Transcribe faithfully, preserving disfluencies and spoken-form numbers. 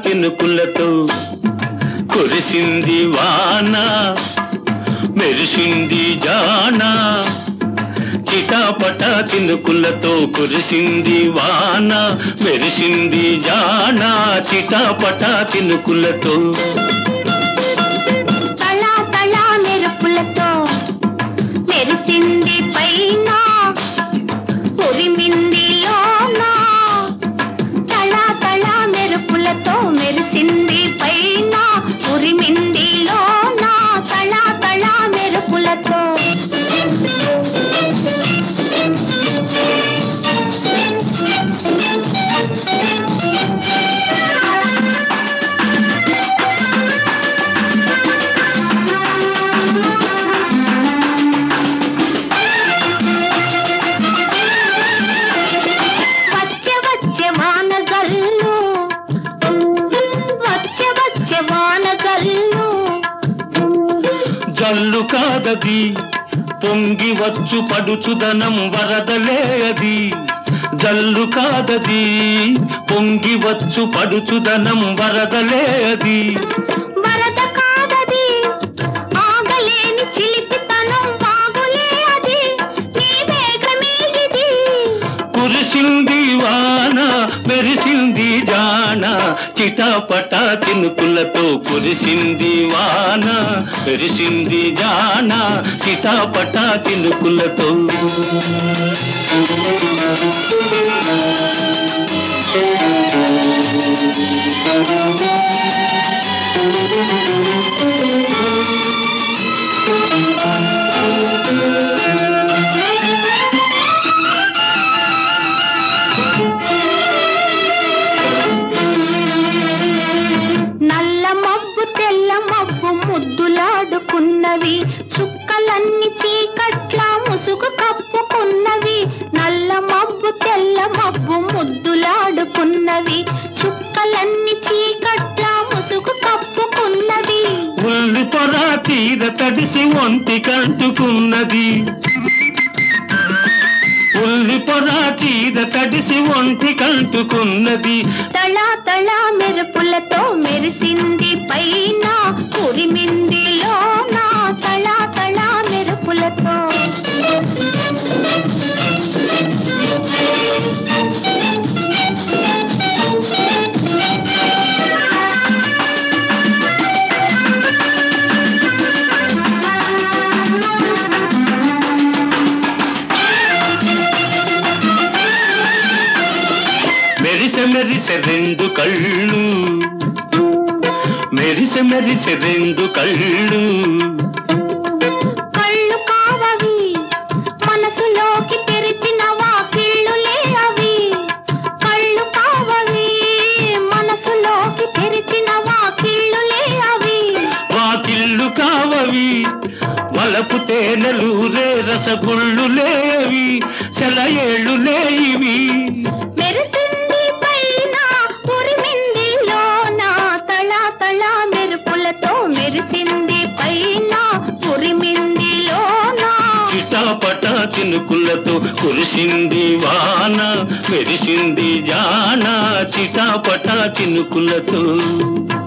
తినుకులతో కురిసింది వాన మెరిసింది జానా చిటాపట తినుకులతో కురిసింది వాన మెరిసింది జానా చిటాపట తినుకులతో తళా తళా మెరుపులతో మెరిసింది పైన ఉరిమింది లోన తళా తళా మెరుపులతో మెరిసింది పైన ఉరిమింది లోన తళా తళా మెరుపులతో జల్లు కాదది పొంగి వచ్చు పడుచుదనం వరదలే అది జల్లు కాదది పొంగి వచ్చు పడుచుదనం వరదలే అది వరద కాదది ఆగలేని చిలిపితనం వాగులే అది నీ మేఘమే ఇది కురిసింది వాన మెరిసింది జాన చిటాపట తినుకులతో కురిసింది వాన మెరిసింది జాన చిటాపట తినుకులతో ముద్దులాడుకున్నవి చుక్కలన్నీ చీకట్ల ముసుగు కప్పుకున్నవి నల్ల మబ్బు తెల్ల మబ్బు ముద్దులాడుకున్నవి చుక్కలన్నీ చీకట్ల ముసుగు కప్పుకున్నవి ఉల్లి పొర తీర తడిసి ఒంటి కంటుకున్నది ఉల్లి పొర తీర తడిసి ఒంటి కంటుకున్నది తళా తళా మెరుపులతో మెరిసింది పైన ఉరిమింది లోన తళా తళా మెరుపులతో మెరిసె మెరిసె రెండు కళ్ళు మెరిసె మెరిసె రెండు కళ్ళు కళ్ళు కావవి మనసులోకి తెరిచిన వాకిళ్ళులే అవి కళ్ళు కావవి మనసులోకి తెరిచిన వాకిళ్ళులే అవి వాకిళ్ళు కావవి వలపు తేనెలూరే రసగుళ్ళులేవి సెలయేళ్ళులే ఇవి మెరిసింది పైన ఉరిమింది లోన తళా తళా మెరుపులతో మెరిసింది పైన ఉరిమింది లోన చిటాపట తినుకులతో కురిసింది వాన మెరిసింది జాన చిటాపట తినుకులతో